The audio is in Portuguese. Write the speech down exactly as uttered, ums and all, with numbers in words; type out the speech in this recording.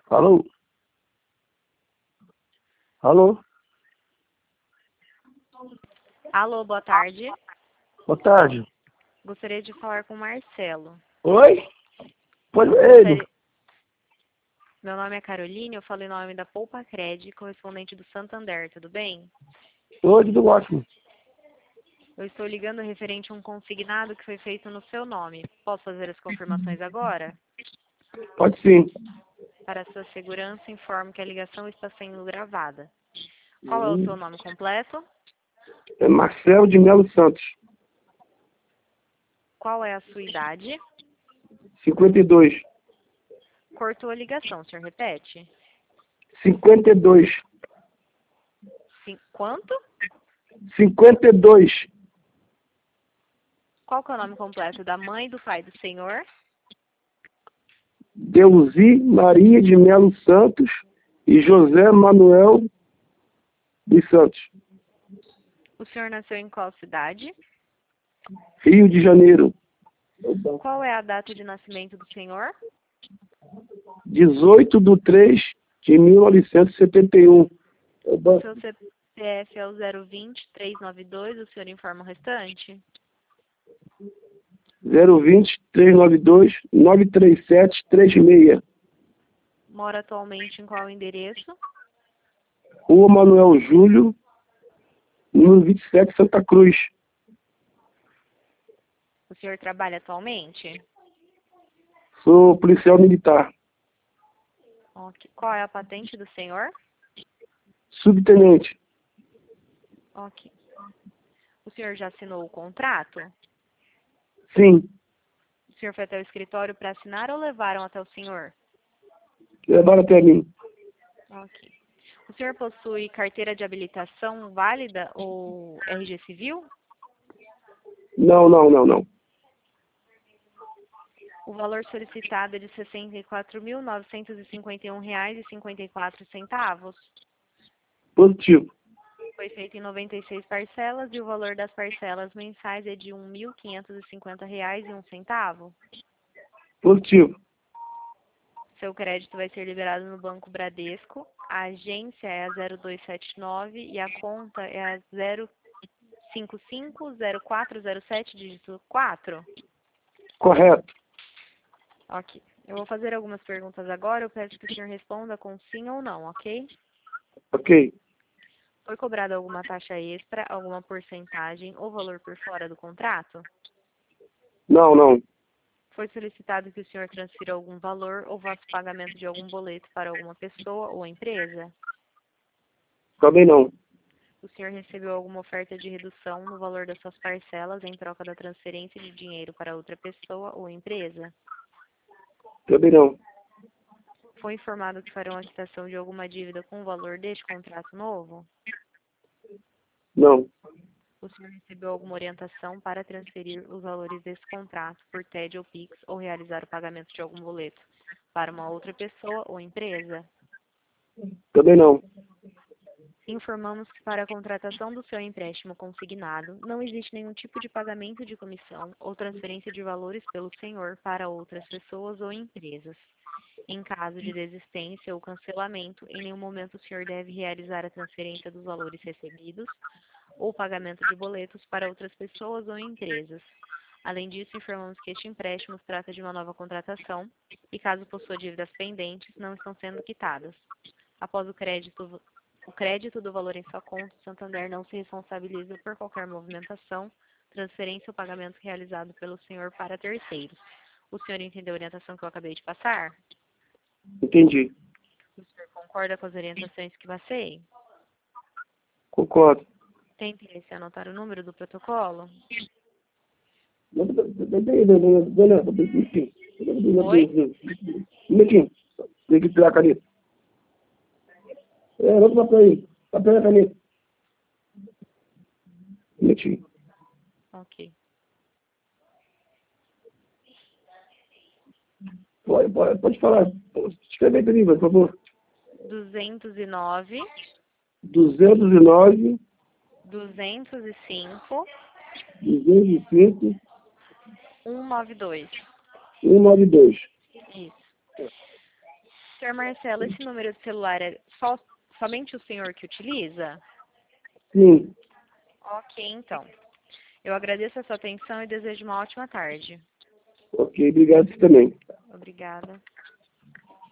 Alô? Alô? Alô, boa tarde. Boa tarde. Gostaria de falar com o Marcelo. Oi? Pode ele. Gostaria... Meu nome é Caroline, eu falo em nome da Poupa Cred, correspondente do Santander, tudo bem? Oi, tudo ótimo. Eu estou ligando referente a um consignado que foi feito no seu nome. Posso fazer as confirmações agora? Pode sim. Para sua segurança, informo que a ligação está sendo gravada. Qual é o Hum, seu nome completo? É Marcelo de Melo Santos. Qual é a sua idade? cinquenta e dois. Cortou a ligação, o senhor repete? cinquenta e dois. Sim. Quanto? cinquenta e dois. Qual que é o nome completo da mãe e do pai do senhor? Deusi Maria de Melo Santos e José Manuel dos Santos. O senhor nasceu em qual cidade? Rio de Janeiro. Qual é a data de nascimento do senhor? dezoito de três de mil novecentos e setenta e um. O seu C P F é o zero vinte, trezentos e noventa e dois, o senhor informa o restante? zero vinte, trezentos e noventa e dois, nove três sete, três seis. Mora atualmente em qual endereço? Rua Manuel Júlio, número vinte e sete, Santa Cruz. O senhor trabalha atualmente? Sou policial militar. Ok. Qual é a patente do senhor? Subtenente. Ok. O senhor já assinou o contrato? Sim. O senhor foi até o escritório para assinar ou levaram até o senhor? Levaram até mim. Ok. O senhor possui carteira de habilitação válida ou R G civil? Não, não, não, não. O valor solicitado é de sessenta e quatro mil, novecentos e cinquenta e um reais e cinquenta e quatro centavos. Positivo. Foi feito em noventa e seis parcelas e o valor das parcelas mensais é de um mil quinhentos e cinquenta reais e um centavo. Positivo. Seu crédito vai ser liberado no Banco Bradesco. A agência é a zero dois sete nove e a conta é a zero cinco cinco zero quatro zero sete, dígito quatro. Correto. Ok. Eu vou fazer algumas perguntas agora. Eu peço que o senhor responda com sim ou não, ok? Ok. Foi cobrada alguma taxa extra, alguma porcentagem ou valor por fora do contrato? Não, não. Foi solicitado que o senhor transfira algum valor ou faça o pagamento de algum boleto para alguma pessoa ou empresa? Também não. O senhor recebeu alguma oferta de redução no valor das suas parcelas em troca da transferência de dinheiro para outra pessoa ou empresa? Também não. Foi informado que farão a quitação de alguma dívida com o valor deste contrato novo? Não. O senhor recebeu alguma orientação para transferir os valores desse contrato por T E D ou Pix ou realizar o pagamento de algum boleto para uma outra pessoa ou empresa? Também não. Informamos que para a contratação do seu empréstimo consignado, não existe nenhum tipo de pagamento de comissão ou transferência de valores pelo senhor para outras pessoas ou empresas. Em caso de desistência ou cancelamento, em nenhum momento o senhor deve realizar a transferência dos valores recebidos ou pagamento de boletos para outras pessoas ou empresas. Além disso, informamos que este empréstimo se trata de uma nova contratação e, caso possua dívidas pendentes, não estão sendo quitadas. Após o crédito, o crédito do valor em sua conta, o Santander não se responsabiliza por qualquer movimentação, transferência ou pagamento realizado pelo senhor para terceiros. O senhor entendeu a orientação que eu acabei de passar? Entendi. O senhor concorda com as orientações que passei? Concordo. Tem interesse em anotar o número do protocolo? Peraí, dona, dona, enfim. Oi? Um minutinho. Tem que tirar a caneta. É, outro papel aí. Papel e a caneta. Um minutinho. Ok. Pode, pode, pode falar. Escreve aí pra mim, por favor. duzentos e nove, duzentos e nove, duzentos e cinco, duzentos e cinco, cento e noventa e dois. cento e noventa e dois. Isso. senhor Marcelo, esse número de celular é só, somente o senhor que utiliza? Sim. Ok, então. Eu agradeço a sua atenção e desejo uma ótima tarde. Ok, obrigado também. Obrigada.